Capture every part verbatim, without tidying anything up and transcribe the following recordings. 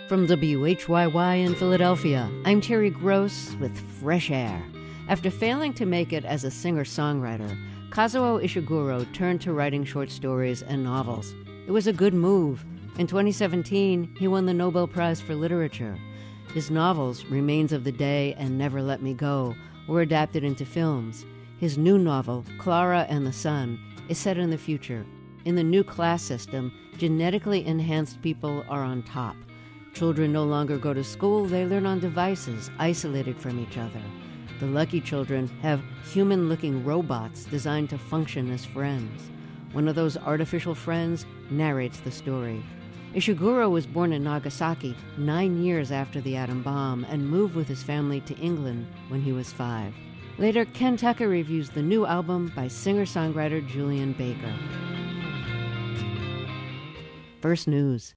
From W H Y Y in Philadelphia, I'm Terry Gross with Fresh Air. After failing to make it as a singer-songwriter, Kazuo Ishiguro turned to writing short stories and novels. It was a good move. In twenty seventeen, he won the Nobel Prize for Literature. His novels, Remains of the Day and Never Let Me Go, were adapted into films. His new novel, Clara and the Sun, is set in the future. In the new class system, genetically enhanced people are on top. Children no longer go to school, they learn on devices, isolated from each other. The lucky children have human-looking robots designed to function as friends. One of those artificial friends narrates the story. Ishiguro was born in Nagasaki nine years after the atom bomb and moved with his family to England when he was five. Later, Ken Tucker reviews the new album by singer-songwriter Julian Baker. First News.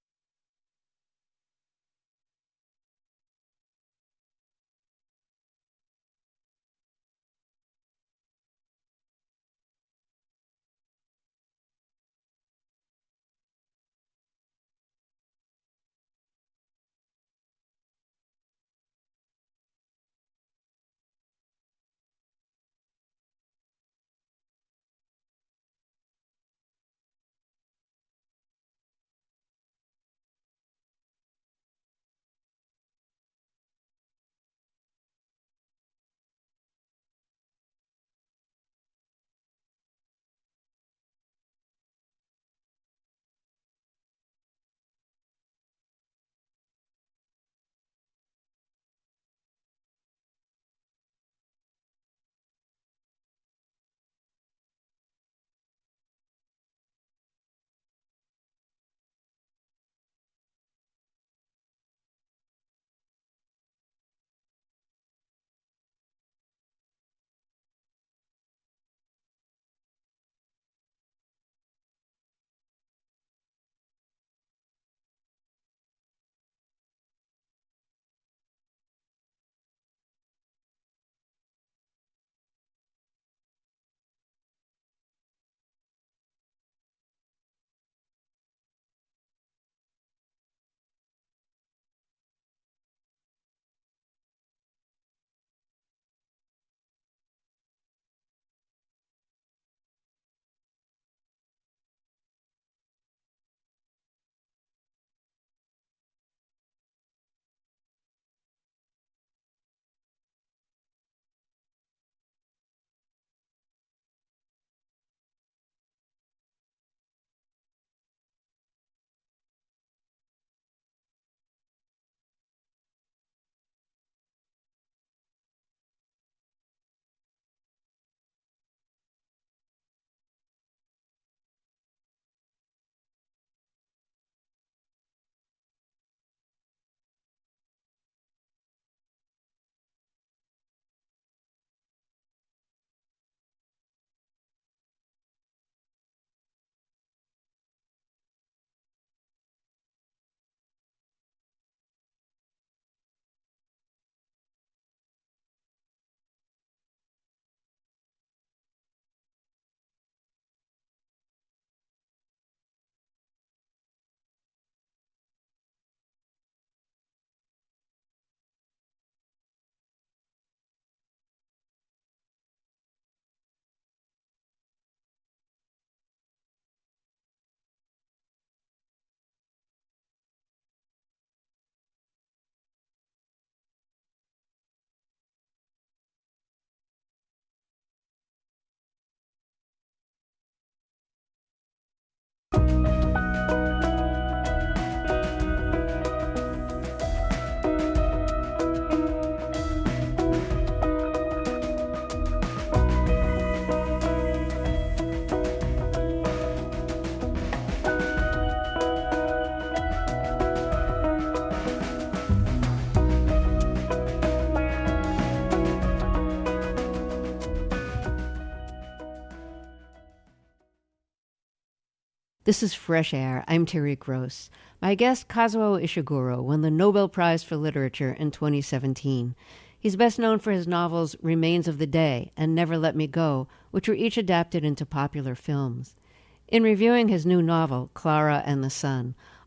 This is Fresh Air. I'm Terry Gross. My guest, Kazuo Ishiguro, won the Nobel Prize for Literature in twenty seventeen. He's best known for his novels Remains of the Day and Never Let Me Go, which were each adapted into popular films. In reviewing his new novel, Clara and the Sun,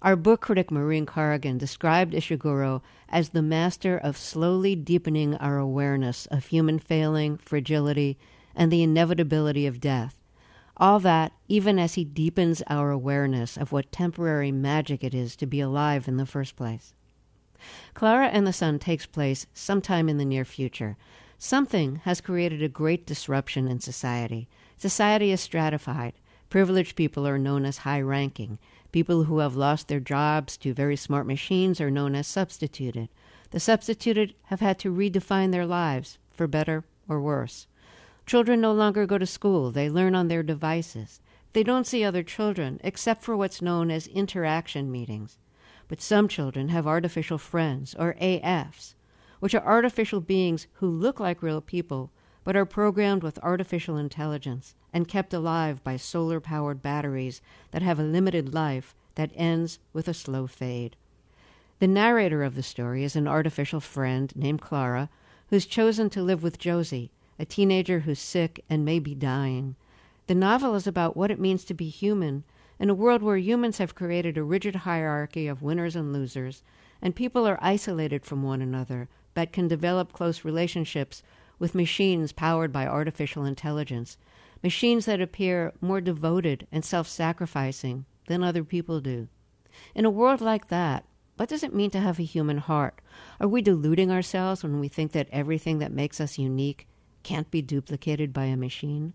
Our book critic Maureen Corrigan described Ishiguro as the master of slowly deepening our awareness of human failing, fragility, and the inevitability of death. All that even as he deepens our awareness of what temporary magic it is to be alive in the first place. Clara and the Sun takes place sometime in the near future. Something has created a great disruption in society. Society is stratified. Privileged people are known as high-ranking. People who have lost their jobs to very smart machines are known as substituted. The substituted have had to redefine their lives, for better or worse. Children no longer go to school. They learn on their devices. They don't see other children, except for what's known as interaction meetings. But some children have artificial friends, or A Fs, which are artificial beings who look like real people, but are programmed with artificial intelligence and kept alive by solar-powered batteries that have a limited life that ends with a slow fade. The narrator of the story is an artificial friend named Clara, who's chosen to live with Josie, a teenager who's sick and may be dying. The novel is about what it means to be human in a world where humans have created a rigid hierarchy of winners and losers, and people are isolated from one another, but can develop close relationships with machines powered by artificial intelligence, machines that appear more devoted and self-sacrificing than other people do. In a world like that, what does it mean to have a human heart? Are we deluding ourselves when we think that everything that makes us unique can't be duplicated by a machine?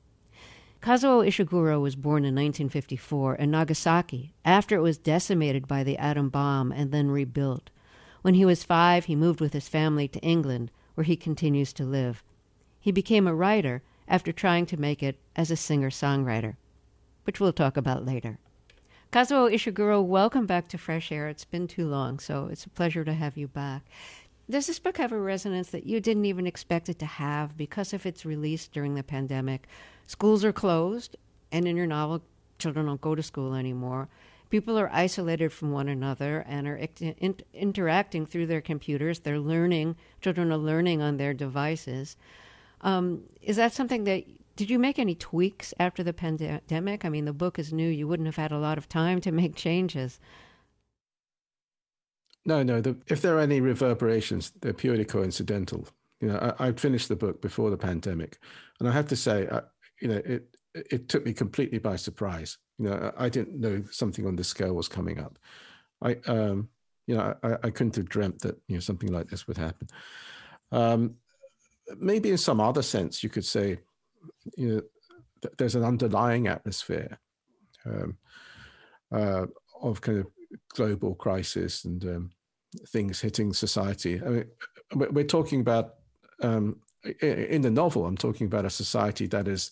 Kazuo Ishiguro was born in nineteen fifty-four in Nagasaki after it was decimated by the atom bomb and then rebuilt. When he was five, he moved with his family to England, where he continues to live. He became a writer after trying to make it as a singer-songwriter, which we'll talk about later. Kazuo Ishiguro, welcome back to Fresh Air. It's been too long, so it's a pleasure to have you back. Does this book have a resonance that you didn't even expect it to have because of its release during the pandemic? Schools are closed, and in your novel, children don't go to school anymore. People are isolated from one another and are in- interacting through their computers. They're learning, children are learning on their devices. Um, is that something that, did you make any tweaks after the pandemic? I mean, the book is new. You wouldn't have had a lot of time to make changes. No, no. The, if there are any reverberations, they're purely coincidental. You know, I, I'd finished the book before the pandemic, and I have to say, I, you know, it it took me completely by surprise. You know, I, I didn't know something on this scale was coming up. I, um, you know, I, I couldn't have dreamt that you know something like this would happen. Um, maybe in some other sense, you could say, you know, th- there's an underlying atmosphere um, uh, of kind of global crisis and um, things hitting society. I mean, we're talking about, um, in the novel, I'm talking about a society that is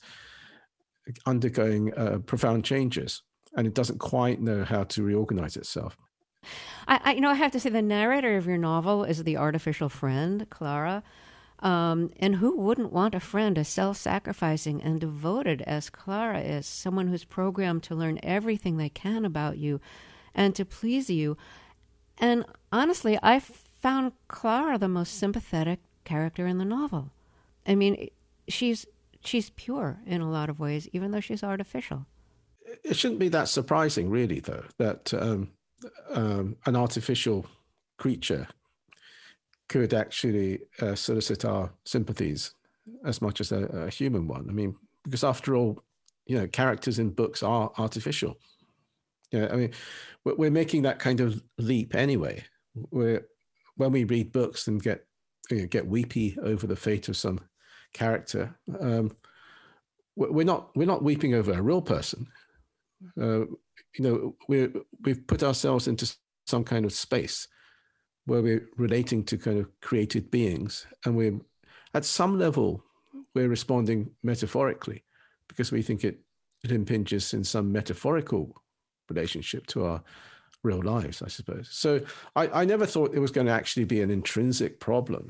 undergoing uh, profound changes, and it doesn't quite know how to reorganize itself. I, I, you know, I have to say the narrator of your novel is the artificial friend, Clara. Um, and who wouldn't want a friend as self-sacrificing and devoted as Clara is, someone who's programmed to learn everything they can about you and to please you. And honestly, I found Clara the most sympathetic character in the novel. I mean, she's she's pure in a lot of ways, even though she's artificial. It shouldn't be that surprising, really, though, that um, um, an artificial creature could actually uh, solicit our sympathies as much as a, a human one. I mean, because after all, you know, characters in books are artificial. You know, I mean, we're making that kind of leap anyway. We're, when we read books and get you know, get weepy over the fate of some character, um, we're not we're not weeping over a real person. Uh, you know, we we've put ourselves into some kind of space where we're relating to kind of created beings, and we're at some level we're responding metaphorically because we think it it impinges in some metaphorical relationship to our real lives, I suppose. So I, I never thought it was going to actually be an intrinsic problem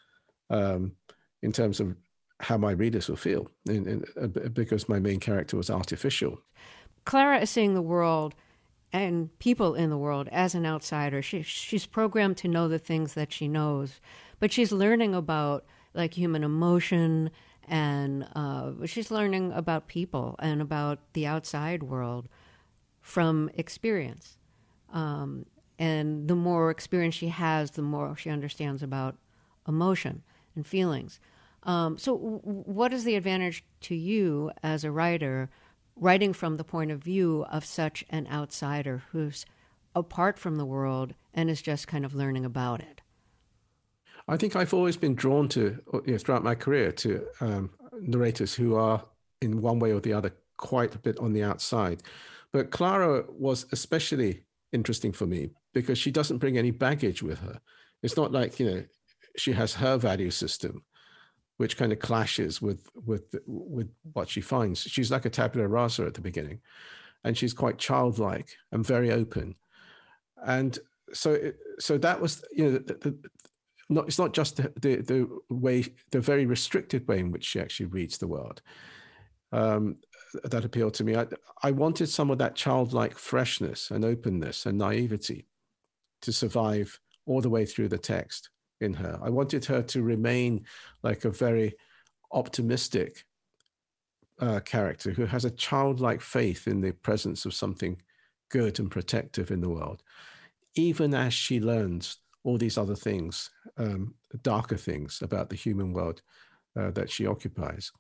um, in terms of how my readers will feel, in, in, uh, because my main character was artificial. Clara is seeing the world and people in the world as an outsider. She, she's programmed to know the things that she knows, but she's learning about like human emotion, and uh, she's learning about people and about the outside world from experience. Um, and the more experience she has, the more she understands about emotion and feelings. Um, so, w- what is the advantage to you as a writer, writing from the point of view of such an outsider who's apart from the world and is just kind of learning about it? I think I've always been drawn to, you know, throughout my career, to um, narrators who are, in one way or the other, quite a bit on the outside. But Clara was especially interesting for me because she doesn't bring any baggage with her. It's not like, you know, she has her value system, which kind of clashes with with with what she finds. She's like a tabula rasa at the beginning, and she's quite childlike and very open. And so, it, so that was, you know, the, the, not, it's not just the, the the way, the very restricted way in which she actually reads the world, um, that appealed to me. I, I wanted some of that childlike freshness and openness and naivety to survive all the way through the text in her. I wanted her to remain like a very optimistic uh, character who has a childlike faith in the presence of something good and protective in the world, even as she learns all these other things, um, darker things about the human world uh, that she occupies.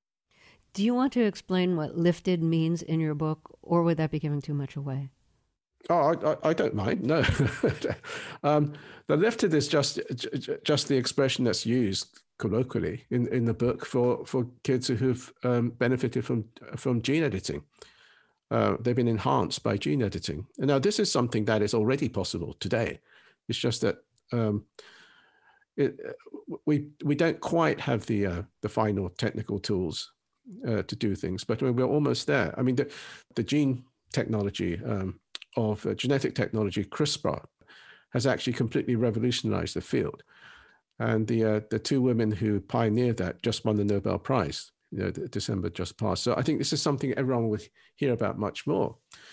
Do you want to explain what lifted means in your book, or would that be giving too much away? Oh, I, I don't mind. No, um, the lifted is just just the expression that's used colloquially in, in the book for, for kids who've um, benefited from from gene editing. Uh, they've been enhanced by gene editing. And now this is something that is already possible today. It's just that um, it, we we don't quite have the uh, the final technical tools uh, to do things, but we're almost there. I mean, the the gene technology um, of uh, genetic technology, CRISPR, has actually completely revolutionized the field. And the uh, the two women who pioneered that just won the Nobel Prize, you know, December just passed. So I think this is something everyone will hear about much more.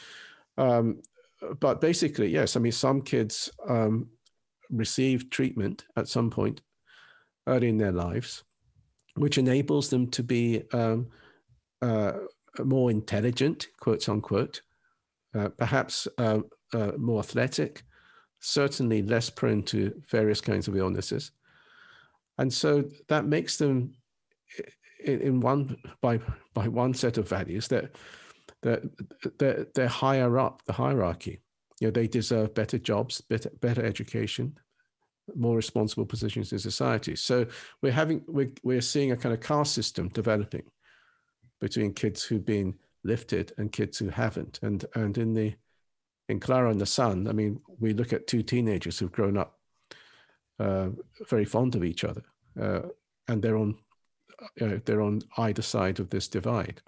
Um, but basically, yes, I mean, some kids um, receive treatment at some point early in their lives, which enables them to be um, uh, more intelligent, quote unquote, uh, perhaps uh, uh, more athletic, certainly less prone to various kinds of illnesses. And so that makes them, in, in one by by one set of values, that that they're, they're higher up the hierarchy. You know, they deserve better jobs, better better education, more responsible positions in society. So we're having we're we're seeing a kind of caste system developing between kids who've been lifted and kids who haven't. And and in the in Clara and the Sun, I mean, we look at two teenagers who've grown up uh, very fond of each other, uh, and they're on uh, they're on either side of this divide.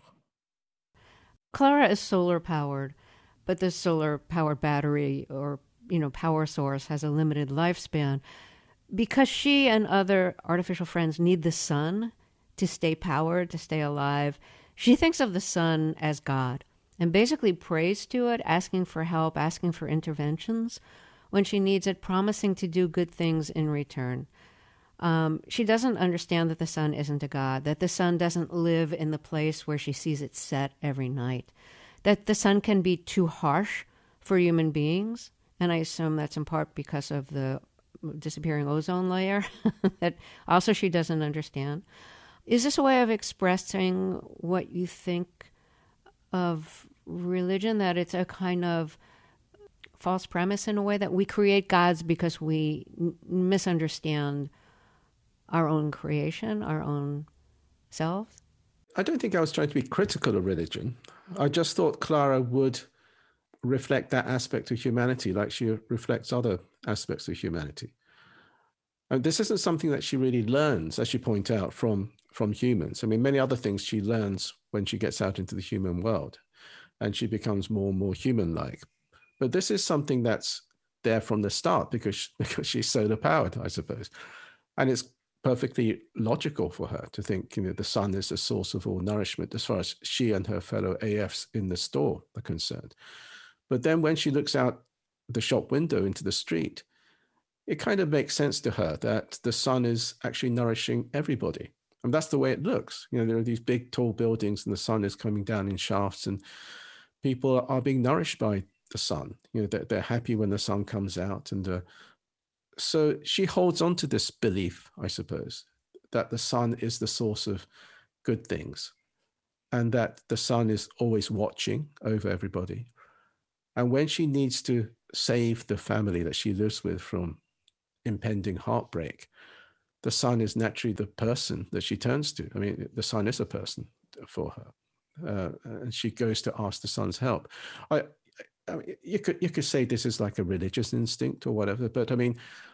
Clara is solar powered, but this solar powered battery or you know power source has a limited lifespan because she and other artificial friends need the sun to stay powered, to stay alive. She thinks of the sun as God and basically prays to it, asking for help, asking for interventions when she needs it, promising to do good things in return. Um, she doesn't understand that the sun isn't a god, that the sun doesn't live in the place where she sees it set every night, that the sun can be too harsh for human beings. And I assume that's in part because of the disappearing ozone layer that also she doesn't understand. Is this a way of expressing what you think of religion, that it's a kind of false premise in a way, that we create gods because we n- misunderstand our own creation, our own selves? I don't think I was trying to be critical of religion. I just thought Clara would reflect that aspect of humanity like she reflects other aspects of humanity. And this isn't something that she really learns, as you point out, from, from humans. I mean, many other things she learns when she gets out into the human world and she becomes more and more human-like. But this is something that's there from the start because, because she's solar powered, I suppose. And it's perfectly logical for her to think, you know, the sun is the source of all nourishment as far as she and her fellow A Fs in the store are concerned. But then when she looks out the shop window into the street, it kind of makes sense to her that the sun is actually nourishing everybody. And that's the way it looks. You know, there are these big, tall buildings and the sun is coming down in shafts and people are being nourished by the sun. You know, they're, they're happy when the sun comes out. And uh, so she holds on to this belief, I suppose, that the sun is the source of good things and that the sun is always watching over everybody. And when she needs to save the family that she lives with from impending heartbreak, the sun is naturally the person that she turns to. I mean, the sun is a person for her. Uh, and she goes to ask the sun's help. I, I mean, you could you could say this is like a religious instinct or whatever, but I mean,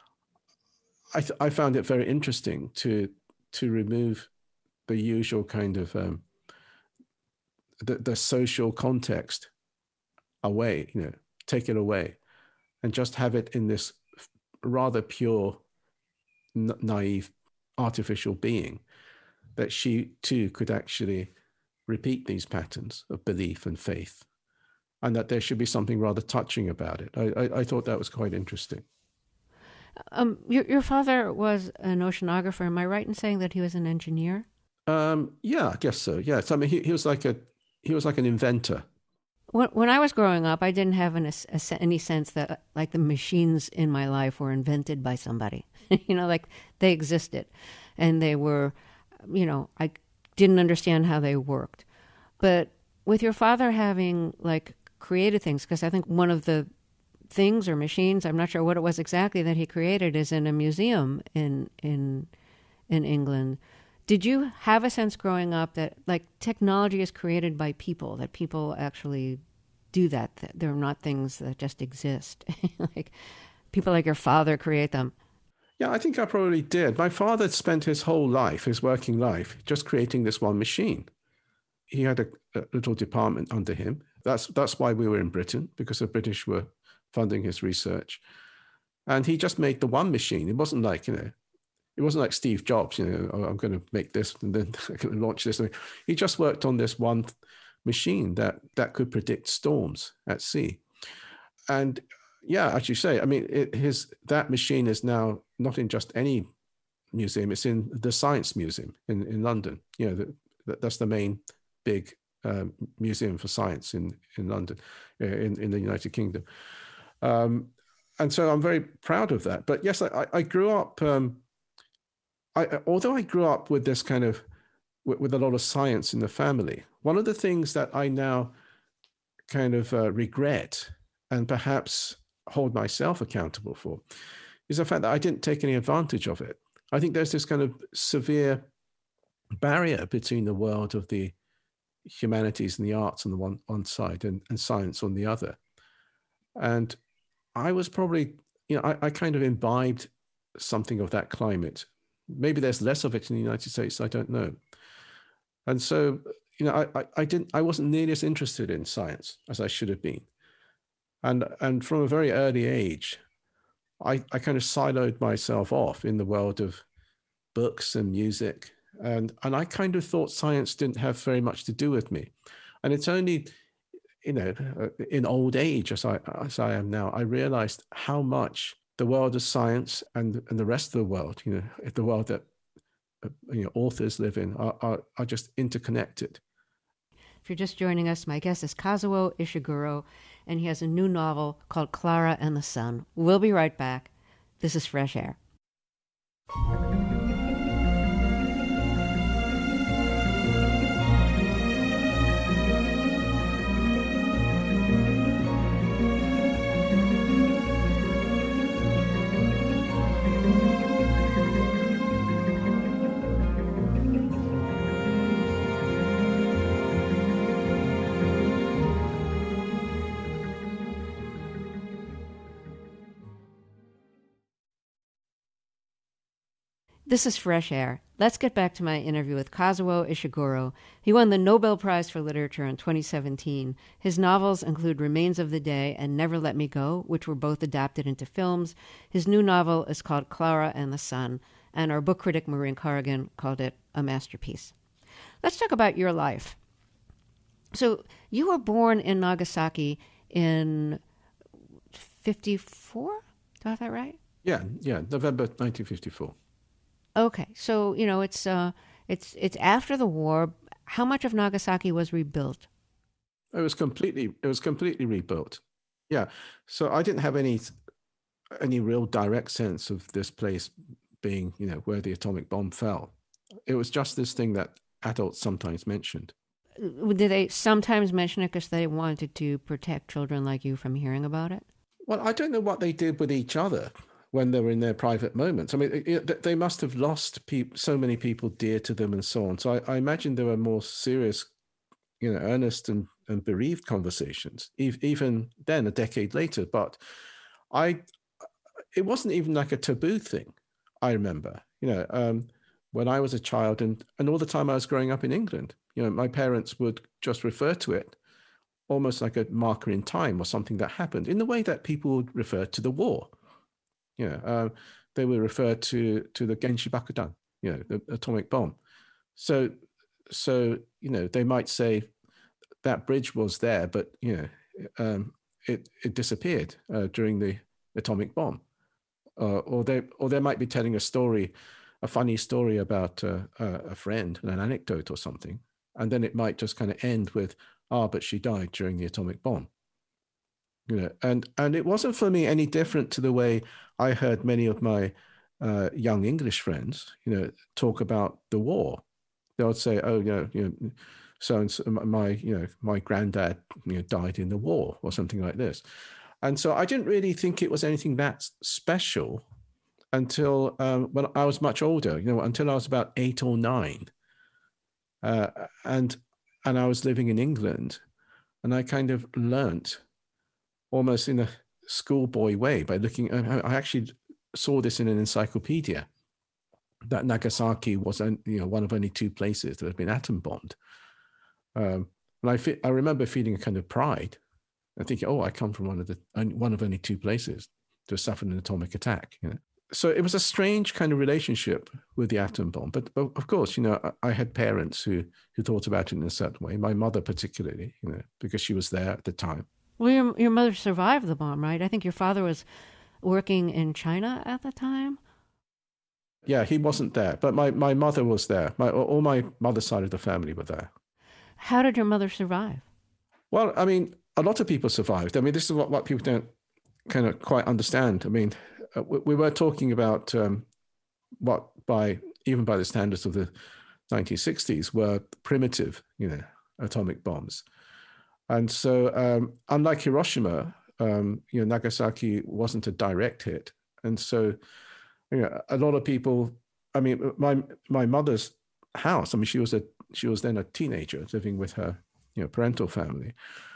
I th- I found it very interesting to to remove the usual kind of um, the the social context away, you know, take it away, and just have it in this rather pure, na- naive, artificial being, that she too could actually repeat these patterns of belief and faith, and that there should be something rather touching about it. I, I, I thought that was quite interesting. Um, your your father was an oceanographer. Am I right in saying that he was an engineer? Um, yeah, I guess so. Yes, I mean he, he was like a he was like an inventor. When when I was growing up, I didn't have an, a, a, any sense that like the machines in my life were invented by somebody. You know, like they existed, and they were, you know, I didn't understand how they worked. But with your father having like created things, because I think one of the things or machines, I'm not sure what it was exactly, that he created is in a museum in in in England. Did you have a sense growing up that like technology is created by people, that people actually do that, that they're not things that just exist? Like people like your father create them? Yeah, I think I probably did. My father spent his whole life, his working life, just creating this one machine. He had a, a little department under him. That's that's why we were in Britain, because the British were funding his research. And he just made the one machine. It wasn't like, you know, it wasn't like Steve Jobs, you know, oh, I'm going to make this and then I'm going to launch this. He just worked on this one machine that that could predict storms at sea. And yeah, as you say, I mean, it, his that machine is now not in just any museum; it's in the Science Museum in, in London. You know, the, that's the main big um, museum for science in in London, in in the United Kingdom. Um, and so I'm very proud of that. But yes, I, I grew up. Um, I, although I grew up with this kind of with, with a lot of science in the family, one of the things that I now kind of uh, regret and perhaps hold myself accountable for is the fact that I didn't take any advantage of it. I think there's this kind of severe barrier between the world of the humanities and the arts on the one, one side and, and science on the other. And I was probably, you know, I, I kind of imbibed something of that climate. Maybe there's less of it in the United States, I don't know. And so, you know, I, I, I didn't, I wasn't nearly as interested in science as I should have been. And, and from a very early age, I, I kind of siloed myself off in the world of books and music. And, and I kind of thought science didn't have very much to do with me. And it's only, you know, in old age, as I, as I am now, I realized how much the world of science and, and the rest of the world, you know, the world that you know, authors live in are, are, are just interconnected. If you're just joining us, my guest is Kazuo Ishiguro, and he has a new novel called Clara and the Sun. We'll be right back. This is Fresh Air. This is Fresh Air. Let's get back to my interview with Kazuo Ishiguro. He won the Nobel Prize for Literature in twenty seventeen. His novels include Remains of the Day and Never Let Me Go, which were both adapted into films. His new novel is called Clara and the Sun, and our book critic Maureen Corrigan called it a masterpiece. Let's talk about your life. So you were born in Nagasaki in fifty-four? Do I have that right? Yeah, yeah, November nineteen fifty-four. Okay, so you know it's uh, it's it's after the war. How much of Nagasaki was rebuilt? It was completely it was completely rebuilt. Yeah. So I didn't have any any real direct sense of this place being, you know, where the atomic bomb fell. It was just this thing that adults sometimes mentioned. Did they sometimes mention it because they wanted to protect children like you from hearing about it? Well, I don't know what they did with each other when they were in their private moments. I mean, it, they must have lost peop- so many people dear to them and so on. So I, I imagine there were more serious, you know, earnest and, and bereaved conversations, even then, a decade later. But I, it wasn't even like a taboo thing. I remember, you know, um, when I was a child and, and all the time I was growing up in England, you know, my parents would just refer to it almost like a marker in time or something that happened in the way that people would refer to the war. You know, uh, they would refer to to the Genshi Bakudan, you know, the atomic bomb. So, so you know, they might say that bridge was there, but you know, um, it it disappeared uh, during the atomic bomb, uh, or they or they might be telling a story, a funny story about uh, a friend, an anecdote or something, and then it might just kind of end with, "Ah, but she died during the atomic bomb." You know, and and it wasn't for me any different to the way I heard many of my uh, young English friends, you know, talk about the war. They would say, "Oh, you know, you know, so and so my, you know, my granddad, you know, died in the war," or something like this. And so I didn't really think it was anything that special until um, when I was much older. You know, until I was about eight or nine, uh, and and I was living in England, and I kind of learnt almost in a schoolboy way by looking. I actually saw this in an encyclopedia that Nagasaki was, you know, one of only two places that had been atom bombed. Um, and I, fe- I remember feeling a kind of pride and thinking, "Oh, I come from one of the one of only two places to have suffered an atomic attack." You know, so it was a strange kind of relationship with the atom bomb. But, but of course, you know, I, I had parents who who thought about it in a certain way. My mother, particularly, you know, because she was there at the time. Well, your, your mother survived the bomb, right? I think your father was working in China at the time. Yeah, he wasn't there, but my, my mother was there. My, all my mother's side of the family were there. How did your mother survive? Well, I mean, a lot of people survived. I mean, this is what, what people don't kind of quite understand. I mean, uh, we, we were talking about um, what by even by the standards of the nineteen sixties were primitive, you know, atomic bombs. And so, um, unlike Hiroshima, um, you know, Nagasaki wasn't a direct hit, and so, you know, a lot of people. I mean, my my mother's house. I mean, she was a she was then a teenager living with her, you know, parental family.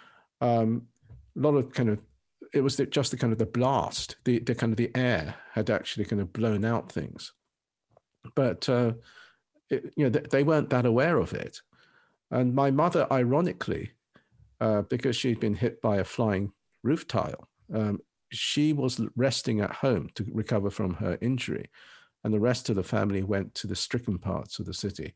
Um, a lot of kind of it was the, just the kind of the blast, the the kind of the air had actually kind of blown out things, but uh, it, you know, they, they weren't that aware of it. And my mother, ironically, uh, because she'd been hit by a flying roof tile. Um, she was resting at home to recover from her injury, and the rest of the family went to the stricken parts of the city,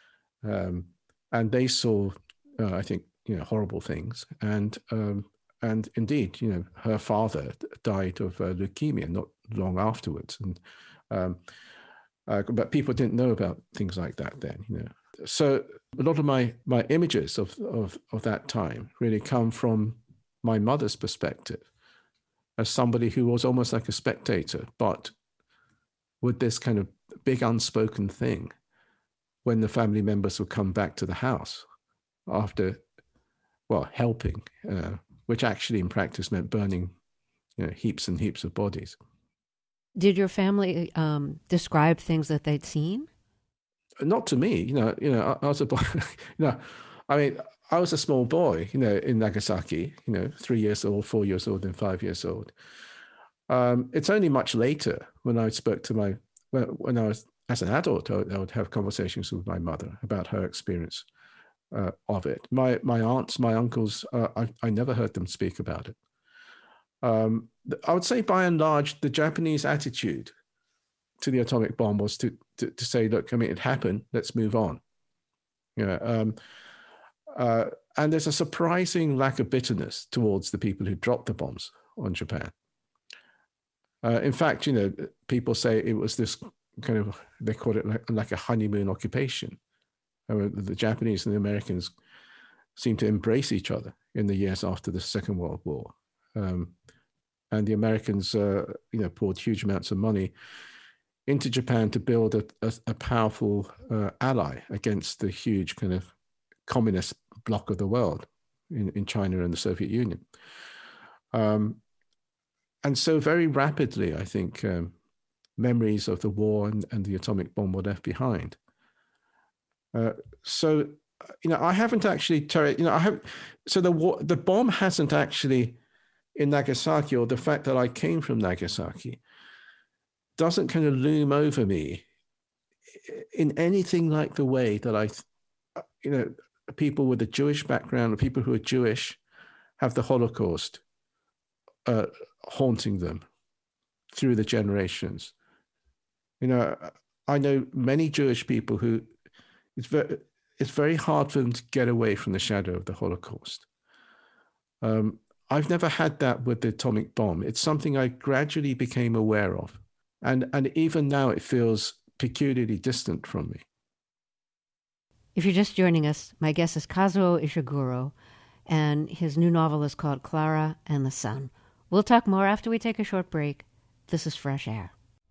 um, and they saw, uh, I think, you know, horrible things. And um, and indeed, you know, her father died of uh, leukemia not long afterwards, and um, uh, but people didn't know about things like that then, you know. So a lot of my my images of, of of that time really come from my mother's perspective as somebody who was almost like a spectator, but with this kind of big unspoken thing when the family members would come back to the house after, well, helping, uh, which actually in practice meant burning, you know, heaps and heaps of bodies. Did your family um, describe things that they'd seen? Not to me, you know. You know, I, I was a boy. You know, I mean, I was a small boy, you know, in Nagasaki. You know, three years old, four years old, and five years old. Um, it's only much later when I spoke to my when, when I was as an adult, I, I would have conversations with my mother about her experience uh, of it. My my aunts, my uncles, uh, I I never heard them speak about it. Um, I would say, by and large, the Japanese attitude to the atomic bomb was to, to, to say, look, I mean, it happened, let's move on. You know, um, uh, and there's a surprising lack of bitterness towards the people who dropped the bombs on Japan. Uh, in fact, you know, people say it was this kind of, they call it like, like a honeymoon occupation. I mean, the Japanese and the Americans seemed to embrace each other in the years after the Second World War. Um, and the Americans, uh, you know, poured huge amounts of money into Japan to build a, a, a powerful uh, ally against the huge kind of communist bloc of the world in, in China and the Soviet Union. Um, and so very rapidly, I think, um, memories of the war and, and the atomic bomb were left behind. Uh, so, you know, I haven't actually, you know, I have, so the war, the bomb hasn't actually in Nagasaki, or the fact that I came from Nagasaki, doesn't kind of loom over me in anything like the way that I, you know, people with a Jewish background, or people who are Jewish, have the Holocaust uh, haunting them through the generations. You know, I know many Jewish people who it's very, it's very hard for them to get away from the shadow of the Holocaust. Um, I've never had that with the atomic bomb. It's something I gradually became aware of. And, and even now it feels peculiarly distant from me. If you're just joining us, my guest is Kazuo Ishiguro, and his new novel is called Clara and the Sun. We'll talk more after we take a short break. This is Fresh Air.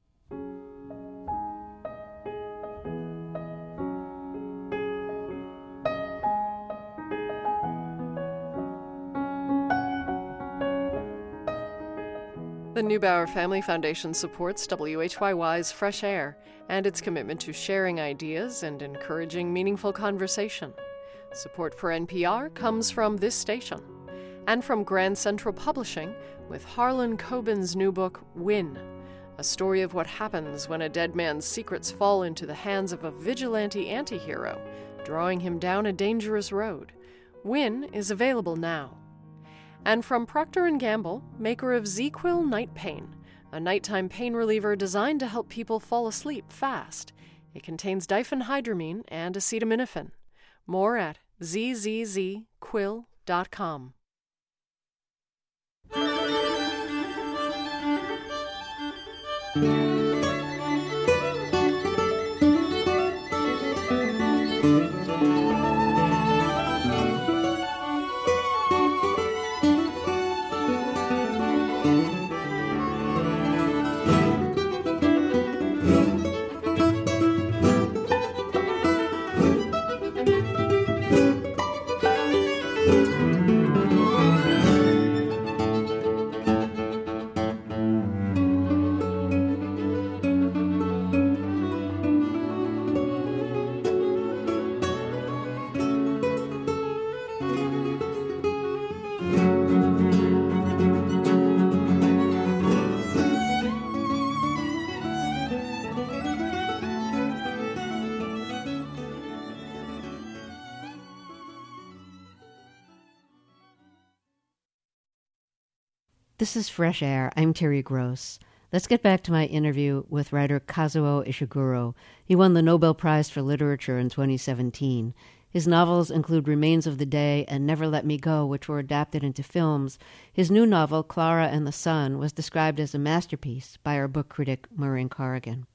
The Neubauer Family Foundation supports W H Y Y's Fresh Air and its commitment to sharing ideas and encouraging meaningful conversation. Support for N P R comes from this station and from Grand Central Publishing with Harlan Coben's new book, Win, a story of what happens when a dead man's secrets fall into the hands of a vigilante antihero, drawing him down a dangerous road. Win is available now. And from Procter and Gamble, maker of ZzzQuil Night Pain, a nighttime pain reliever designed to help people fall asleep fast. It contains diphenhydramine and acetaminophen. More at z z z quill dot com. This is Fresh Air. I'm Terry Gross. Let's get back to my interview with writer Kazuo Ishiguro. He won the Nobel Prize for Literature in twenty seventeen. His novels include Remains of the Day and Never Let Me Go, which were adapted into films. His new novel, Clara and the Sun, was described as a masterpiece by our book critic, Maureen Corrigan.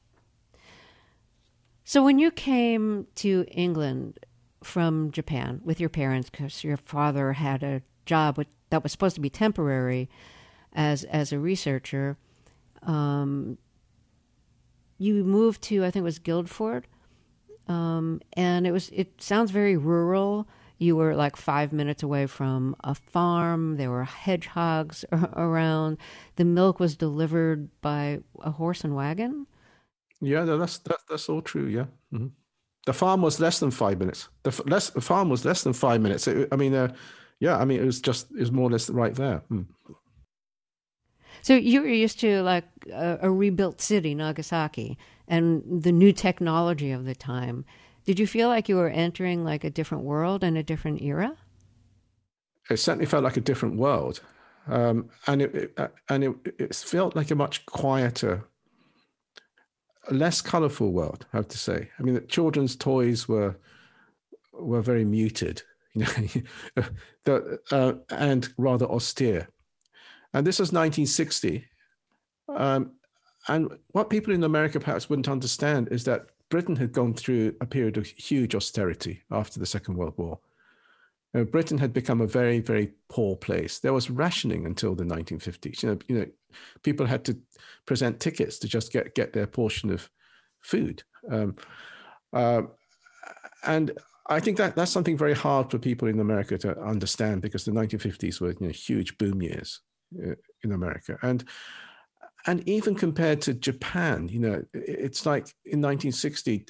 So when you came to England from Japan with your parents, because your father had a job with that was supposed to be temporary as as a researcher, um, you moved to, I think it was Guildford, um, and it was it sounds very rural. You were like five minutes away from a farm. There were hedgehogs around. The milk was delivered by a horse and wagon. Yeah, no, that's that, that's all true. Yeah, mm-hmm. The farm was less than five minutes. The less the farm was less than five minutes. It, I mean. Uh, Yeah, I mean, it was just, it was more or less right there. Mm. So you were used to like a, a rebuilt city, Nagasaki, and the new technology of the time. Did you feel like you were entering like a different world and a different era? It certainly felt like a different world. Um, and it, it, and it, it felt like a much quieter, less colorful world, I have to say. I mean, the children's toys were were very muted. You know, the, uh, and rather austere. And this was nineteen sixty. Um, and what people in America perhaps wouldn't understand is that Britain had gone through a period of huge austerity after the Second World War. Uh, Britain had become a very, very poor place. There was rationing until the nineteen fifties. You know, you know, people had to present tickets to just get, get their portion of food. Um, uh, and I think that that's something very hard for people in America to understand, because the nineteen fifties were, you know, huge boom years uh, in America. And and even compared to Japan, you know, it's like in nineteen sixty,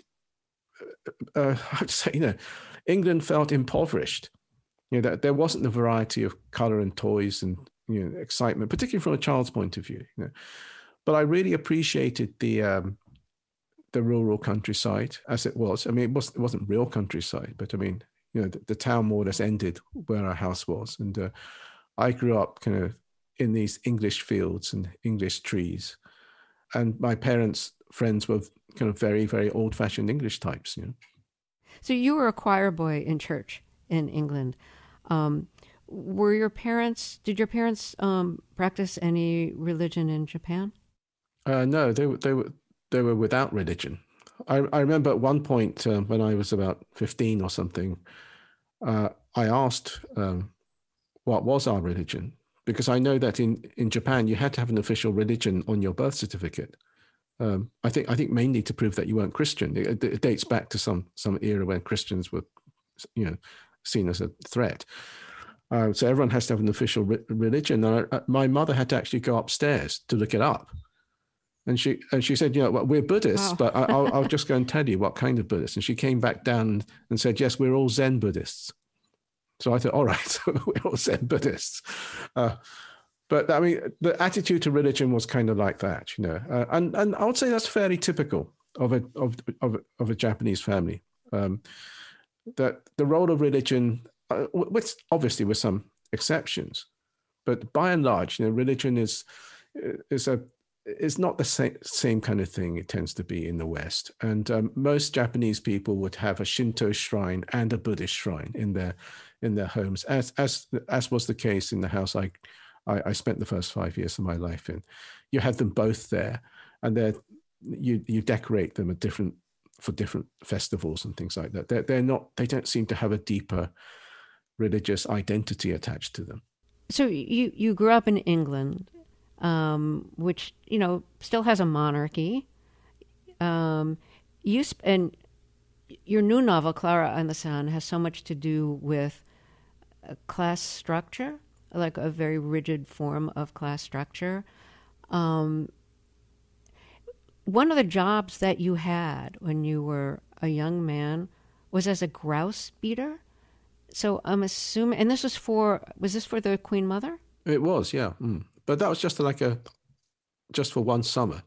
uh, I'd say, you know, England felt impoverished. You know, that there wasn't the variety of color and toys and, you know, excitement, particularly from a child's point of view. You know, but I really appreciated the um, the rural countryside as it was. I mean, it wasn't it wasn't real countryside, but I mean, you know, the, the town more or less ended where our house was, and uh, I grew up kind of in these English fields and English trees, and my parents' friends were kind of very, very old-fashioned English types. You know. So you were a choir boy in church in England. Um, were your parents, did your parents um, practice any religion in Japan? Uh, no, they, they were they were without religion. I, I remember at one point uh, when I was about fifteen or something, uh, I asked um, what was our religion, because I know that in, in Japan you had to have an official religion on your birth certificate. Um, I think I think mainly to prove that you weren't Christian. It, it dates back to some some era when Christians were, you know, seen as a threat. Uh, so everyone has to have an official re- religion. And I, my mother had to actually go upstairs to look it up. And she and she said, you know, well, we're Buddhists, wow. but I, I'll, I'll just go and tell you what kind of Buddhists. And she came back down and said, yes, we're all Zen Buddhists. So I thought, all right, we're all Zen Buddhists. Uh, but I mean, the attitude to religion was kind of like that, you know. Uh, and and I would say that's fairly typical of a of of, of a Japanese family. Um, that the role of religion, uh, with obviously with some exceptions, but by and large, you know, religion is is a is not the same same kind of thing it tends to be in the West. And um, most Japanese people would have a Shinto shrine and a Buddhist shrine in their in their homes, as as as was the case in the house I I, I spent the first five years of my life in. You had them both there, and they you you decorate them at different. for different festivals and things like that. They're, they're not, they don't seem to have a deeper religious identity attached to them. So you, you grew up in England, um, which, you know, still has a monarchy. Um, you sp- and your new novel, Clara and the Sun, has so much to do with a class structure, like a very rigid form of class structure. Um, One of the jobs that you had when you were a young man was as a grouse beater. So I'm assuming, and this was for, was this for the Queen Mother? It was, yeah. Mm. But that was just like a, just for one summer.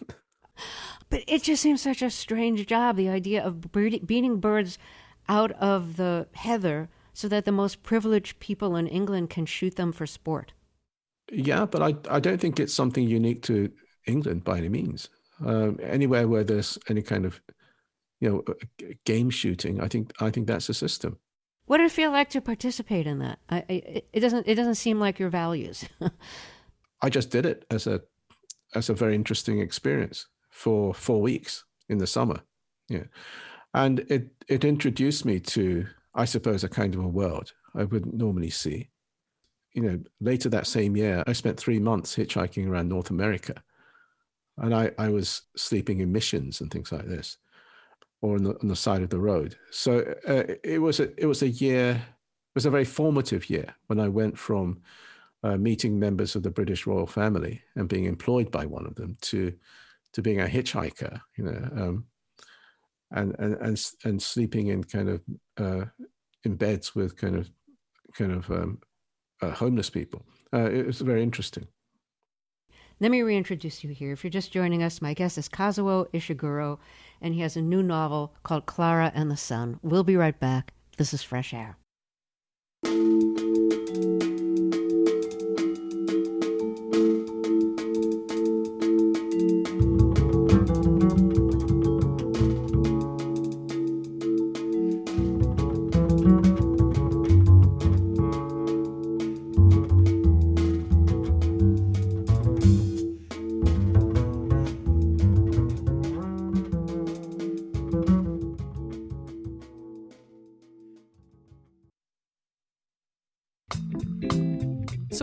But it just seems such a strange job, the idea of beating birds out of the heather so that the most privileged people in England can shoot them for sport. Yeah, but I, I don't think it's something unique to England by any means. Um, anywhere where there's any kind of, you know, game shooting, I think I think that's a system. What did it feel like to participate in that? I, I, it doesn't it doesn't seem like your values. I just did it as a as a very interesting experience for four weeks in the summer, yeah, and it it introduced me to, I suppose, a kind of a world I wouldn't normally see. You know, later that same year, I spent three months hitchhiking around North America. And I, I was sleeping in missions and things like this, or on the, on the side of the road. So uh, it was a it was a year, it was a very formative year when I went from uh, meeting members of the British royal family and being employed by one of them to to being a hitchhiker, you know, um, and and and and sleeping in kind of uh, in beds with kind of kind of um, uh, homeless people. Uh, it was very interesting. Let me reintroduce you here. If you're just joining us, my guest is Kazuo Ishiguro, and he has a new novel called Clara and the Sun. We'll be right back. This is Fresh Air.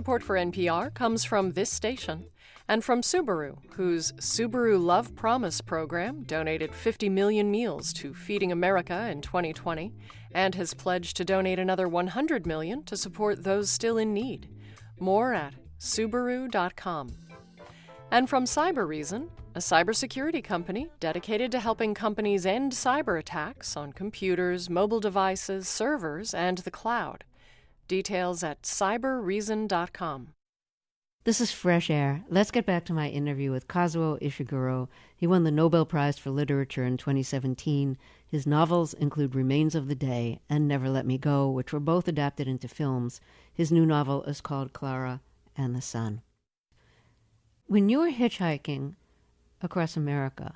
Support for N P R comes from this station and from Subaru, whose Subaru Love Promise program donated fifty million meals to Feeding America in twenty twenty and has pledged to donate another one hundred million to support those still in need. More at Subaru dot com. And from Cybereason, a cybersecurity company dedicated to helping companies end cyber attacks on computers, mobile devices, servers, and the cloud. Details at Cybereason dot com. This is Fresh Air. Let's get back to my interview with Kazuo Ishiguro. He won the Nobel Prize for Literature in twenty seventeen. His novels include Remains of the Day and Never Let Me Go, which were both adapted into films. His new novel is called Clara and the Sun. When you were hitchhiking across America,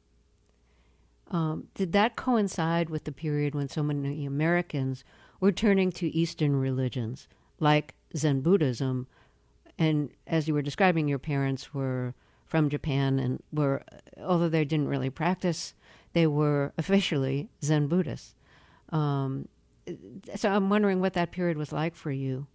um, did that coincide with the period when so many Americans were turning to Eastern religions, like Zen Buddhism? And as you were describing, your parents were from Japan and were, although they didn't really practice, they were officially Zen Buddhists. Um, so I'm wondering what that period was like for you.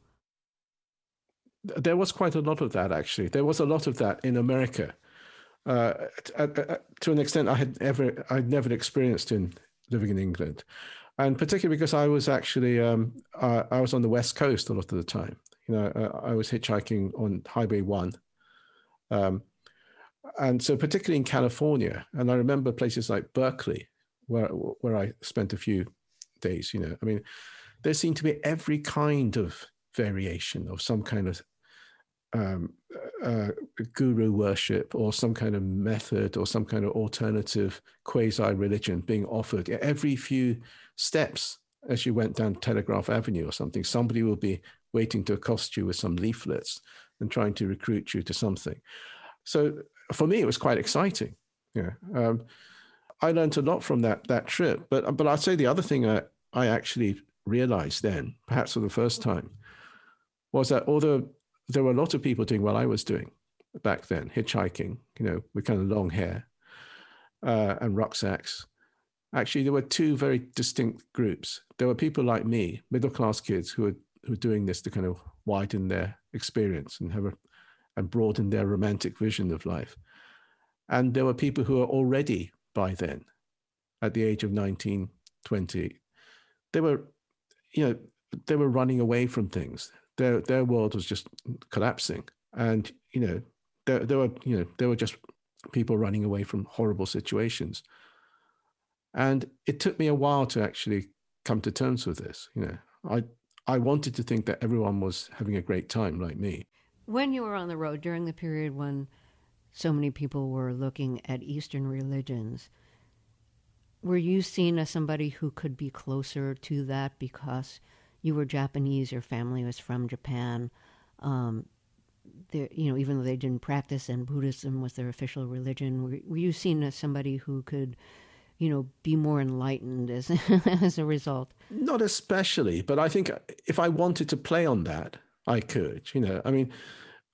There was quite a lot of that, actually. There was a lot of that in America, uh, to, to an extent I had ever, I'd never experienced in living in England, and particularly because I was actually, um, uh, I was on the West Coast a lot of the time. You know, uh, I was hitchhiking on Highway One, um, and so particularly in California, and I remember places like Berkeley, where where I spent a few days. You know, I mean, there seemed to be every kind of variation of some kind of um, uh, guru worship or some kind of method or some kind of alternative quasi-religion being offered. Every few steps as you went down Telegraph Avenue or something, somebody will be waiting to accost you with some leaflets and trying to recruit you to something. So for me, it was quite exciting. Yeah, um, I learned a lot from that that trip. But but I'd say the other thing I, I actually realized then, perhaps for the first time, was that although there were a lot of people doing what I was doing back then, hitchhiking, you know, with kind of long hair uh, and rucksacks, actually there were two very distinct groups. There were people like me, middle-class kids, who were who were doing this to kind of widen their experience and have a, and broaden their romantic vision of life. And there were people who were already by then, at the age of nineteen, twenty, they were, you know, they were running away from things. Their their world was just collapsing, and you know, there there were you know there were just people running away from horrible situations. And it took me a while to actually come to terms with this. You know, I I wanted to think that everyone was having a great time like me. When you were on the road during the period when so many people were looking at Eastern religions, were you seen as somebody who could be closer to that because you were Japanese, your family was from Japan? Um, you know, even though they didn't practice and Buddhism was their official religion, were, were you seen as somebody who could, you know, be more enlightened as as a result? Not especially, but I think if I wanted to play on that, I could. You know, I mean,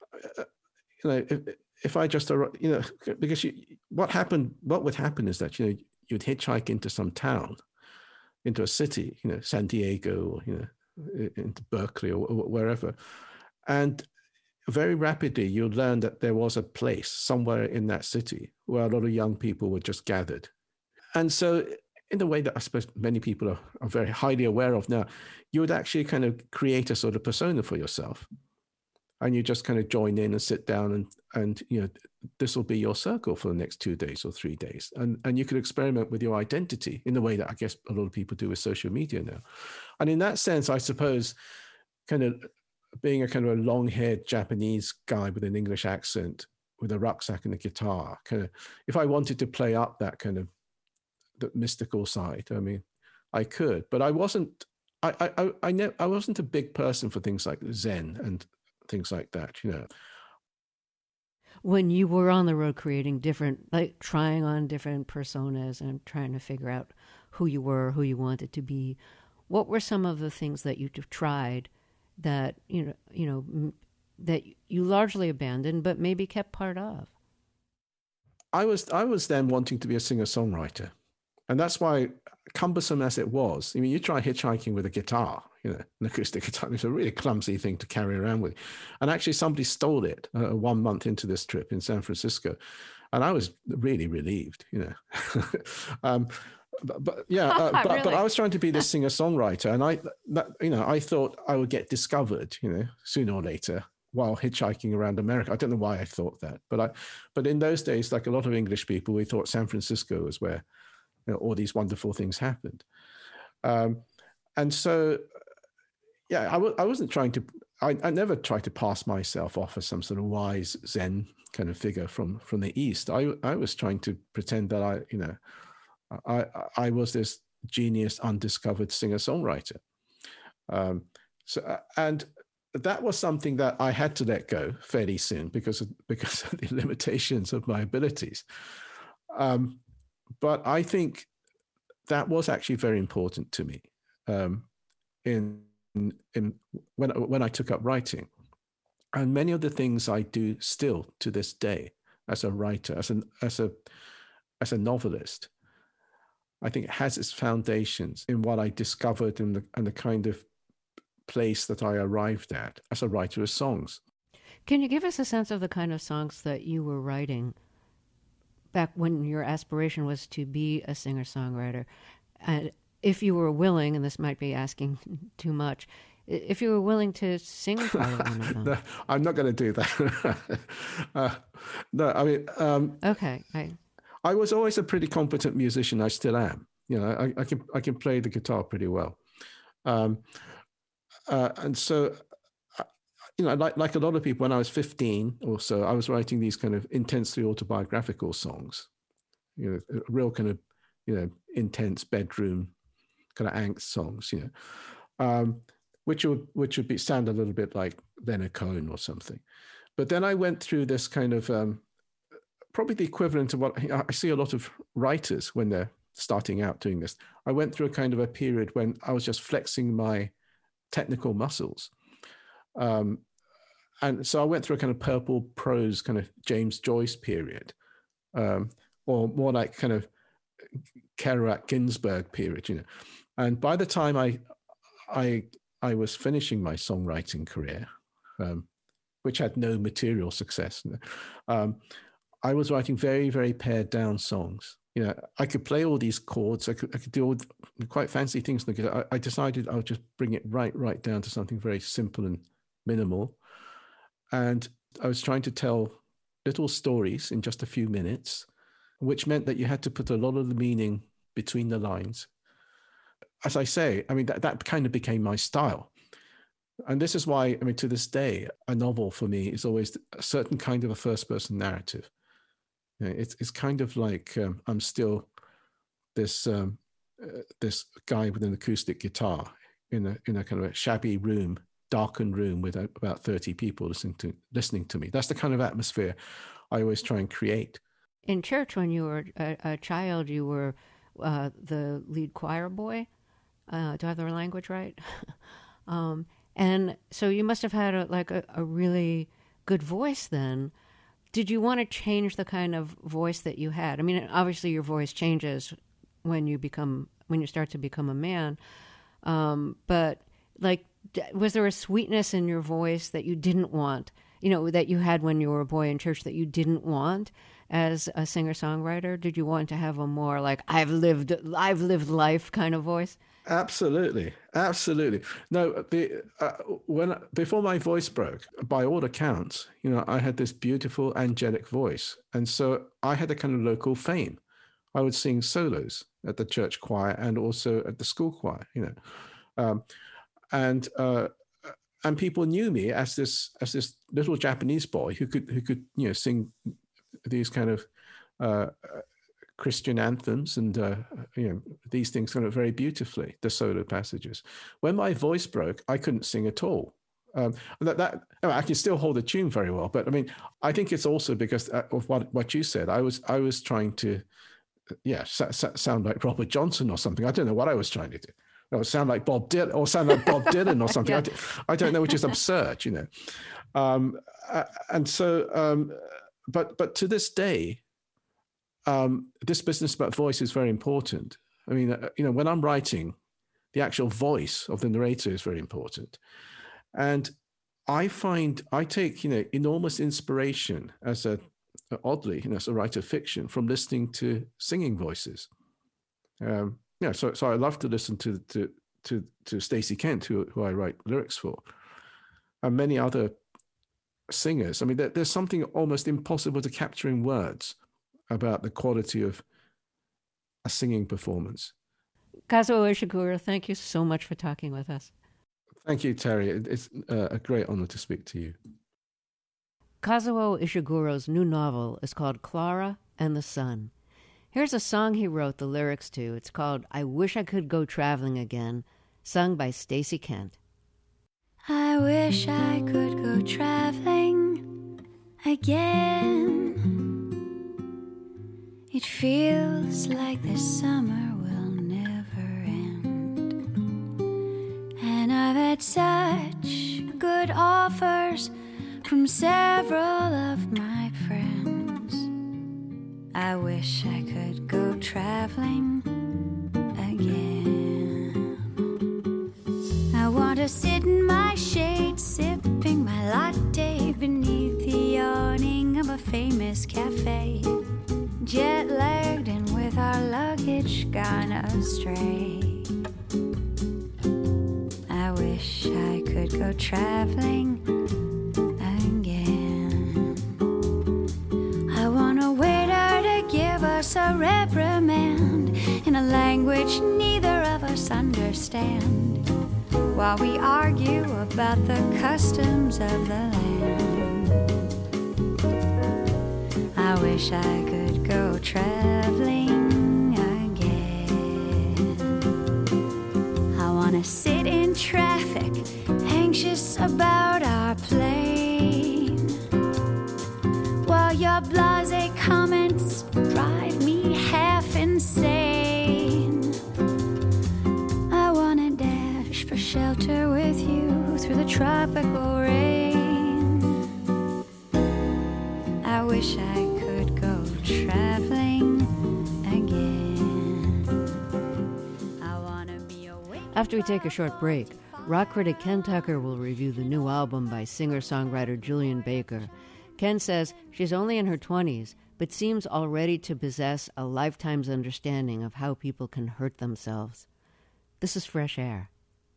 you know, if, if I just, you know, because you, what happened, what would happen is that, you know, you'd hitchhike into some town, into a city, you know, San Diego, or, you know, into Berkeley or, or wherever. And very rapidly, you'd learn that there was a place somewhere in that city where a lot of young people were just gathered. And so in the way that I suppose many people are, are very highly aware of now, you would actually kind of create a sort of persona for yourself. And you just kind of join in and sit down and, and you know, this will be your circle for the next two days or three days. And, and you could experiment with your identity in the way that I guess a lot of people do with social media now. And in that sense, I suppose kind of being a kind of a long-haired Japanese guy with an English accent, with a rucksack and a guitar, kind of, if I wanted to play up that kind of the mystical side, I mean, I could, but I wasn't, I, I, I, I, ne- I wasn't a big person for things like Zen and things like that, you know. When you were on the road creating different, like trying on different personas and trying to figure out who you were, who you wanted to be, what were some of the things that you tried that, you know, you know, that you largely abandoned, but maybe kept part of? I was, I was then wanting to be a singer-songwriter. And that's why, cumbersome as it was, I mean, you try hitchhiking with a guitar, you know, an acoustic guitar. It's a really clumsy thing to carry around with. And actually somebody stole it uh, one month into this trip in San Francisco. And I was really relieved, you know. um, but, but yeah, uh, but, really? but I was trying to be this singer-songwriter, and I, that, you know, I thought I would get discovered, you know, sooner or later while hitchhiking around America. I don't know why I thought that, but I, but in those days, like a lot of English people, we thought San Francisco was where, you know, all these wonderful things happened. Um, and so, yeah, I w- I wasn't trying to, I, I never tried to pass myself off as some sort of wise Zen kind of figure from, from the East. I, I was trying to pretend that I, you know, I, I was this genius, undiscovered singer-songwriter. Um, so, and that was something that I had to let go fairly soon because of, because of the limitations of my abilities. Um, but I think that was actually very important to me um, in, in when, when I took up writing. And many of the things I do still to this day as a writer, as, an, as, a, as a novelist, I think it has its foundations in what I discovered and the, and the kind of place that I arrived at as a writer of songs. Can you give us a sense of the kind of songs that you were writing back when your aspiration was to be a singer-songwriter? And if you were willing, and this might be asking too much, if you were willing to sing part of one of them. No, I'm not going to do that. uh, no, I mean... Um, okay, I... I was always a pretty competent musician. I still am. You know, I, I can I can play the guitar pretty well, um, uh, and so, uh, you know, like like a lot of people, when I was fifteen or so, I was writing these kind of intensely autobiographical songs. You know, real kind of, you know, intense bedroom kind of angst songs. You know, um, which would which would be sound a little bit like Leonard Cohen or something. But then I went through this kind of um, probably the equivalent of what I see a lot of writers when they're starting out doing this. I went through a kind of a period when I was just flexing my technical muscles. Um, and so I went through a kind of purple prose kind of James Joyce period, um, or more like kind of Kerouac Ginsberg period, you know. And by the time I, I, I was finishing my songwriting career, um, which had no material success, um, I was writing very, very pared down songs. You know, I could play all these chords. I could, I could do all quite fancy things. I, I decided I would just bring it right, right down to something very simple and minimal. And I was trying to tell little stories in just a few minutes, which meant that you had to put a lot of the meaning between the lines. As I say, I mean, that, that kind of became my style. And this is why, I mean, to this day, a novel for me is always a certain kind of a first-person narrative. You know, it's it's kind of like um, I'm still this um, uh, this guy with an acoustic guitar in a in a kind of a shabby room, darkened room with a, about thirty people listening to listening to me. That's the kind of atmosphere I always try and create. In church, when you were a, a child, you were uh, the lead choir boy. Uh, do I have the language right? um, and so you must have had a, like a, a really good voice then. Did you want to change the kind of voice that you had? I mean, obviously your voice changes when you become, when you start to become a man. Um, but like, was there a sweetness in your voice that you didn't want, you know, that you had when you were a boy in church that you didn't want as a singer-songwriter? Did you want to have a more like, I've lived, I've lived life kind of voice? Absolutely, absolutely. No, the uh, when before my voice broke, by all accounts, you know, I had this beautiful angelic voice, and so I had a kind of local fame. I would sing solos at the church choir and also at the school choir, you know, um, and uh, and people knew me as this as this little Japanese boy who could who could you know sing these kind of uh, Christian anthems and uh, you know these things kind of very beautifully, the solo passages. When my voice broke, I couldn't sing at all. Um, that, that I, mean, I can still hold a tune very well, but I mean, I think it's also because of what what you said. I was I was trying to, yeah, sa- sa- sound like Robert Johnson or something. I don't know what I was trying to do. Or sound like Bob Dylan, or sound like Bob Dylan or something. yeah. I, I don't know, which is absurd, you know. Um, uh, and so, um, but but to this day. Um, this business about voice is very important. I mean, uh, you know, when I'm writing, the actual voice of the narrator is very important. And I find, I take, you know, enormous inspiration as a, oddly, you know, as a writer of fiction from listening to singing voices. Um, yeah, so so I love to listen to to to, to Stacey Kent, who, who I write lyrics for, and many other singers. I mean, there, there's something almost impossible to capture in words about the quality of a singing performance. Kazuo Ishiguro, thank you so much for talking with us. Thank you, Terry. It's uh, a great honor to speak to you. Kazuo Ishiguro's new novel is called Clara and the Sun. Here's a song he wrote the lyrics to. It's called I Wish I Could Go Traveling Again, sung by Stacey Kent. I wish I could go traveling again. It feels like the summer will never end. And I've had such good offers from several of my friends. I wish I could go traveling again. I want to sit in my shade, sipping my latte beneath the awning of a famous cafe. Jet-lagged and with our luggage gone astray. I wish I could go traveling again. I want a waiter to give us a reprimand in a language neither of us understand, while we argue about the customs of the land. I wish I could go traveling again. I wanna sit in traffic, anxious about our plane, while your blasé comments drive me half insane. I wanna dash for shelter with you through the tropical rain. I wish I could go traveling again. I wanna be awake. After we take a short break, rock critic Ken Tucker will review the new album by singer-songwriter Julian Baker. Ken says she's only in her twenties, but seems already to possess a lifetime's understanding of how people can hurt themselves. This is Fresh Air.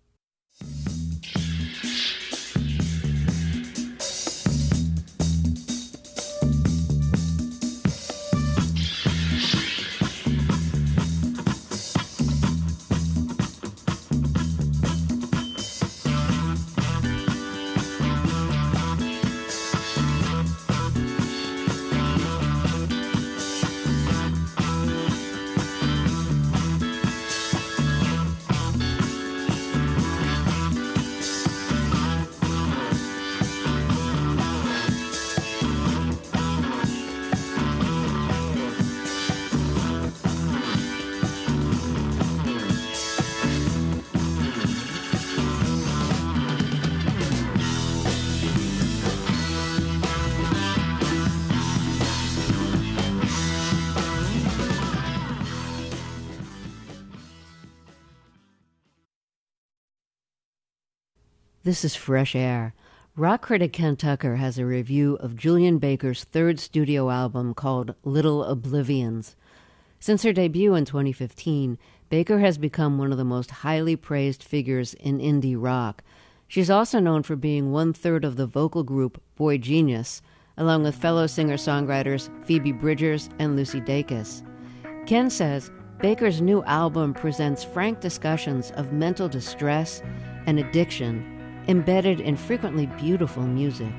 This is Fresh Air. Rock critic Ken Tucker has a review of Julian Baker's third studio album called Little Oblivions. Since her debut in twenty fifteen, Baker has become one of the most highly praised figures in indie rock. She's also known for being one-third of the vocal group Boy Genius, along with fellow singer-songwriters Phoebe Bridgers and Lucy Dacus. Ken says Baker's new album presents frank discussions of mental distress and addiction, embedded in frequently beautiful music.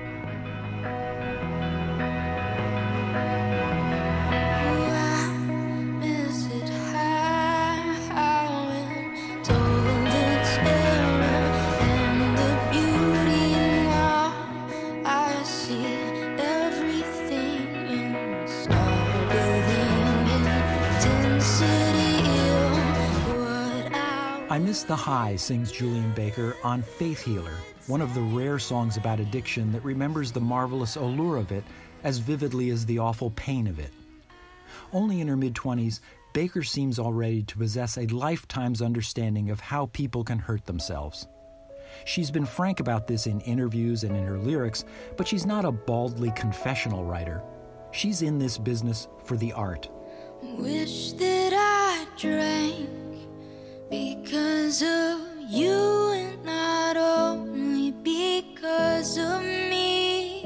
I Miss the High, sings Julian Baker on Faith Healer, one of the rare songs about addiction that remembers the marvelous allure of it as vividly as the awful pain of it. Only in her mid-twenties, Baker seems already to possess a lifetime's understanding of how people can hurt themselves. She's been frank about this in interviews and in her lyrics, but she's not a baldly confessional writer. She's in this business for the art. Wish that I drank because of you and not only because of me.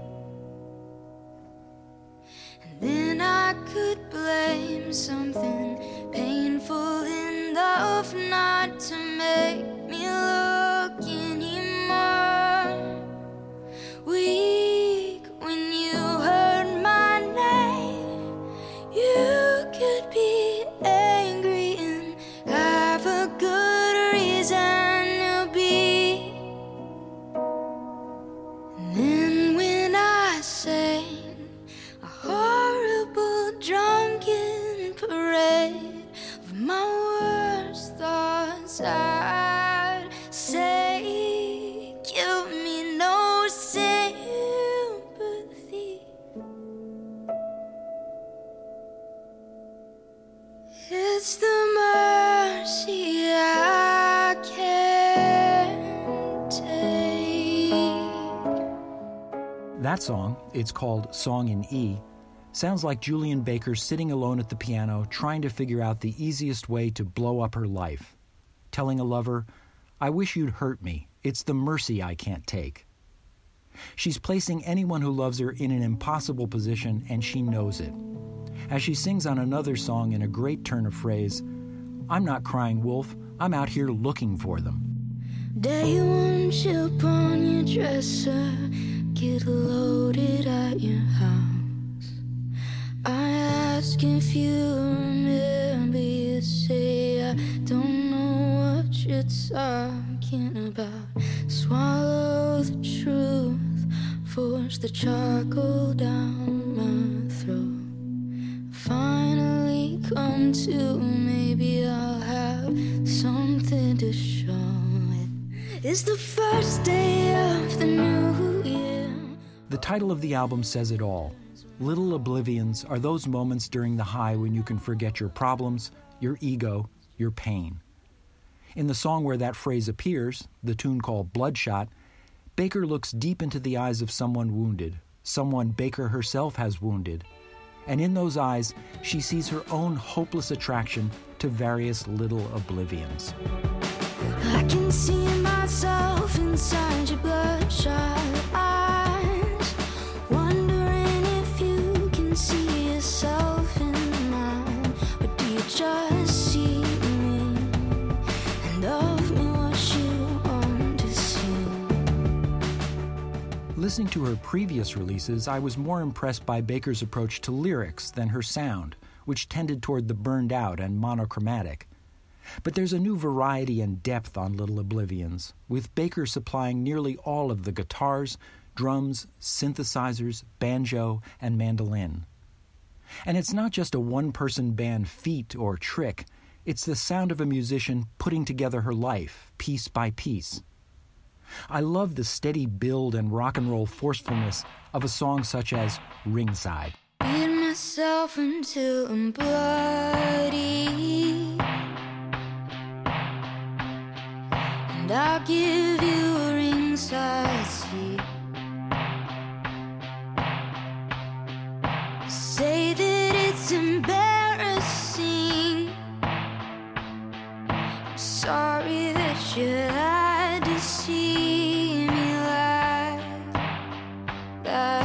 And then I could blame something painful enough not to make me look anymore weak. When you heard my name, you could be angry and have a good reason to be. And then when I sang a horrible drunken parade of my worst thoughts, I'd say, give me no sympathy. It's the mercy I can't take. That song, it's called Song in E, sounds like Julien Baker sitting alone at the piano trying to figure out the easiest way to blow up her life. Telling a lover, I wish you'd hurt me. It's the mercy I can't take. She's placing anyone who loves her in an impossible position, and she knows it. As she sings on another song in a great turn of phrase, I'm not crying wolf, I'm out here looking for them. Day one chill upon your dresser, get loaded at your house. I ask if you remember, you say I don't know what you're talking about. Swallow the truth, force the charcoal down my throat. Finally come to, maybe I'll have something to show it. It's the first day of the new year. The title of the album says it all. Little oblivions are those moments during the high when you can forget your problems, your ego, your pain. In the song where that phrase appears, the tune called Bloodshot, Baker looks deep into the eyes of someone wounded, someone Baker herself has wounded. And in those eyes, she sees her own hopeless attraction to various little oblivions. I can see myself inside your bloodshot eyes, wondering if you can see yourself in mine. Or do you just see me and of me what you want to see? Listening to her previous releases, I was more impressed by Baker's approach to lyrics than her sound, which tended toward the burned out and monochromatic. But there's a new variety and depth on Little Oblivions, with Baker supplying nearly all of the guitars, drums, synthesizers, banjo, and mandolin. And it's not just a one-person band feat or trick, it's the sound of a musician putting together her life, piece by piece. I love the steady build and rock and roll forcefulness of a song such as Ringside. Beat myself until I'm bloody, and I'll give you a ringside seat. Say that it's embarrassing. I'm sorry that you had to see me like that.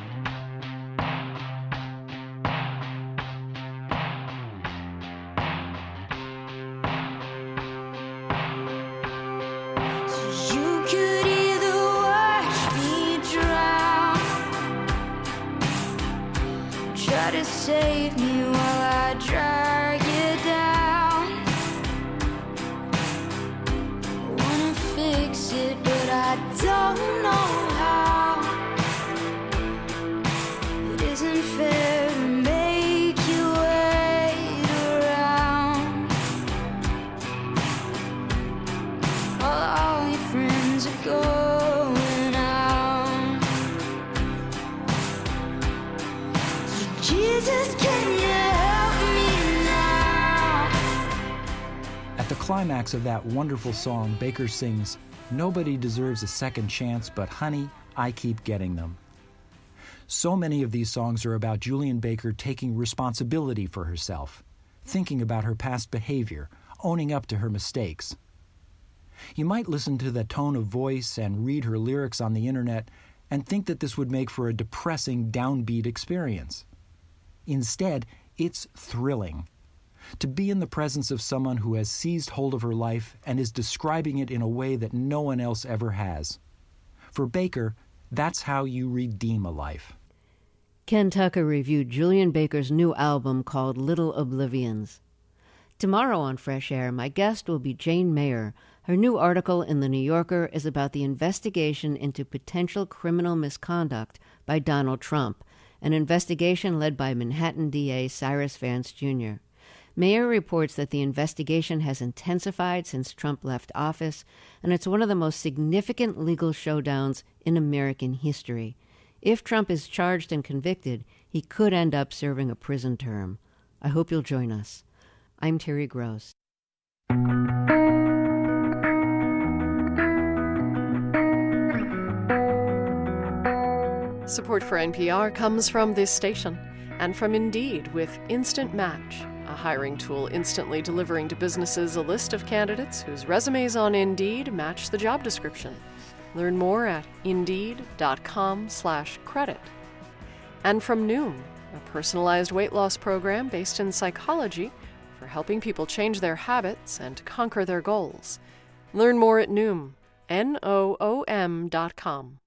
You could either watch me drown, try to save me while I drag you down. I wanna fix it, but I don't know how. It isn't fair to make you wait around. All, all your friends are going out. So Jesus, can you climax of that wonderful song, Baker sings, "Nobody deserves a second chance, but honey, I keep getting them." So many of these songs are about Julian Baker taking responsibility for herself, thinking about her past behavior, owning up to her mistakes. You might listen to the tone of voice and read her lyrics on the internet and think that this would make for a depressing, downbeat experience. Instead, it's thrilling. To be in the presence of someone who has seized hold of her life and is describing it in a way that no one else ever has. For Baker, that's how you redeem a life. Ken Tucker reviewed Julian Baker's new album called Little Oblivions. Tomorrow on Fresh Air, my guest will be Jane Mayer. Her new article in The New Yorker is about the investigation into potential criminal misconduct by Donald Trump, an investigation led by Manhattan D A Cyrus Vance Junior Mayer reports that the investigation has intensified since Trump left office, and it's one of the most significant legal showdowns in American history. If Trump is charged and convicted, he could end up serving a prison term. I hope you'll join us. I'm Terry Gross. Support for N P R comes from this station and from Indeed with Instant Match, a hiring tool instantly delivering to businesses a list of candidates whose resumes on Indeed match the job description. Learn more at Indeed.com slash credit. And from Noom, a personalized weight loss program based in psychology for helping people change their habits and conquer their goals. Learn more at Noom, N O O M dot com.